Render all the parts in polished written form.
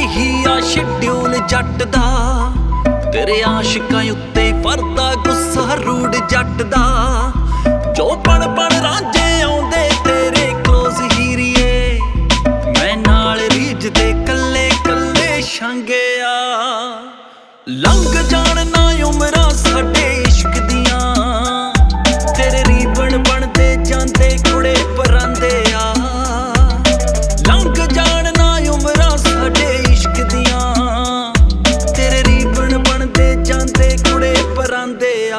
ਇਹੀ ਆ ਸ਼ਡਿਊਲ ਜੱਟ ਦਾ, ਤੇਰੇ ਆਸ਼ਿਕਾਂ ਉੱਤੇ ਵਰਦਾ ਗੁੱਸਾ ਰੂਡ ਜੱਟ ਦਾ। ਜੋ ਪਣ ਪਣ ਰਾਂਝੇ ਆਉਂਦੇ ਤੇਰੇ ਕਲੋਜ਼ ਹੀਰੀਏ, ਮੈਂ ਨਾਲ ਰੀਝਦੇ ਕੱਲੇ ਕੱਲੇ ਛਾਂਗਿਆ। ਲੰਘ ਜਾਣ ਨਾ ਉਮਰਾਂ ਸਾਡੇ ਇਸ਼ਕ ਦੀਆਂ, ਤੇਰੇ ਰੀਬਨ ਬਣਦੇ ਜਾਂਦੇ ਕੁੜੇ ਪਰਾਂਦੇ ਆ। ਲੰਘ ਜਾਣ ਨਾ ਉਮਰਾਂ ਸਾਡੇ ਇਸ਼ਕ ਦੀਆਂ, ਤੇਰੇ ਰੀਬਨ ਬਣਦੇ ਜਾਂਦੇ ਕੁੜੇ ਪਰਾਂਦੇ ਆ।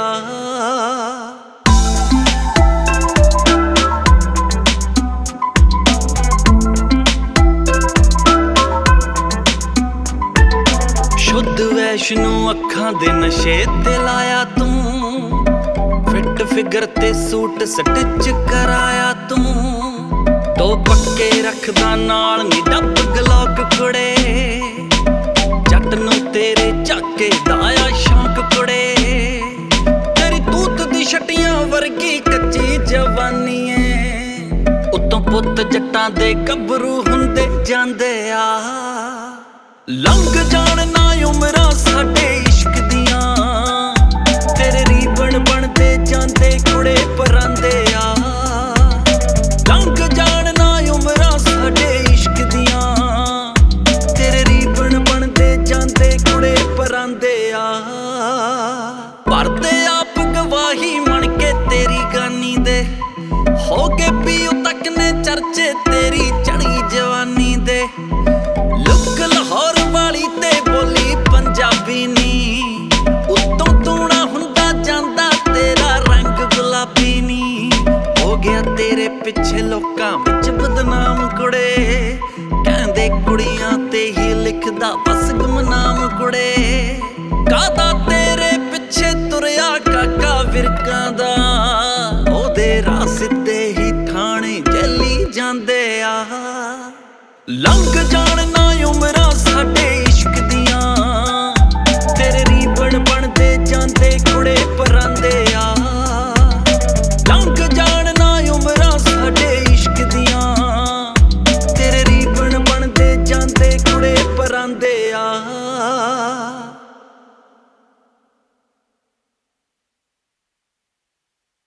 ਸ਼ੁੱਧ ਵੈਸ਼ਨੂੰ ਅੱਖਾਂ ਦੇ ਨਸ਼ੇ ਤੇ ਲਾਇਆ ਤੂੰ, ਫਿੱਟ ਫਿਗਰ ਤੇ ਸੂਟ ਸਟਿਚ ਕਰਾਇਆ ਤੂੰ। ਦੋ ਪੱਕੇ ਰੱਖਦਾ ਨਾਲ ਨੀ ਡੱਬ ਗਲੋਕ ਕੁੜੇ, ਜੱਟ ਨੂੰ ਤੇਰੇ ਝਾਕੇ ਦਾ ਆ ਸ਼ੌਂਕ ਕੁੜੇ। ਤੇਰੀ ਤੂਤ ਦੀ ਛਟੀਆਂ ਵਰਗੀ ਕੱਚੀ ਜਵਾਨੀ ਏ, ਉੱਤੋਂ ਪੁੱਤ ਜੱਟਾਂ ਦੇ ਗੱਭਰੂ ਹੁੰਦੇ ਜਾਂਦੇ ਆ। ਲੰਘ ਜਾਣ ਨਾ ਉਮਰਾਂ ਸਾਡੇ ਇਸ਼ਕ ਦੀਆਂ, ਤੇਰੇ ਰੀਬਨ ਬਣਦੇ ਜਾਂਦੇ ਕੁੜੇ ਪਰਾਂਦੇ ਆ। ਲੰਘ ਜਾਣ ਨਾ ਉਮਰਾਂ ਸਾਡੇ ਇਸ਼ਕ ਦੀਆਂ, ਤੇਰੇ ਰੀਬਨ ਬਣਦੇ ਜਾਂਦੇ ਕੁੜੇ ਪਰਾਂਦੇ ਆ। ਭਰਦੇ ਆਪ ਗਵਾਹੀ ਮਣ ਕੇ ਤੇਰੀ ਗਾਨੀ ਦੇ, ਹੋ ਕੇ ਪੀਓ ਤੱਕ ਨੇ ਚਰਚੇ ਤੇਰੀ ਚੜੀ ਜਵਾਨੀ ਦੇ। ਲੁੱਕ ਲਾਹੌਰ ਵਾਲੀ ਤੇ ਬੋਲੀ ਪੰਜਾਬੀ ਨੀ, ਉੱਤੋਂ ਤੂਣਾ ਹੁੰਦਾ ਜਾਂਦਾ ਤੇਰਾ ਰੰਗ ਗੁਲਾਬੀ ਨੀ। ਹੋ ਗਿਆ ਤੇਰੇ ਪਿੱਛੇ ਲੋਕਾਂ ਵਿੱਚ ਬਦਨਾਮ ਕੁੜੇ, ਕਹਿੰਦੇ ਕੁੜੀਆਂ ਤੇ ਹੀ ਲਿਖਦਾ ਬਸ ਗੁਮਨਾਮ ਕੁੜੇ। ਕਾਹਦਾ ਤੇਰੇ ਪਿੱਛੇ ਤੁਰਿਆ ਕਾਕਾ ਵਿਰਕਾਂ ਦਾ, ਉਹਦੇ ਰਾਹ ਸਿੱਧੇ ਹੀ ਥਾਣੇ ਜੈਲੀ ਜਾਂਦੇ ਆ। ਲੰਘ ਜਾਣ ਨਾ ਉਮਰਾਂ ਸਾਡੇ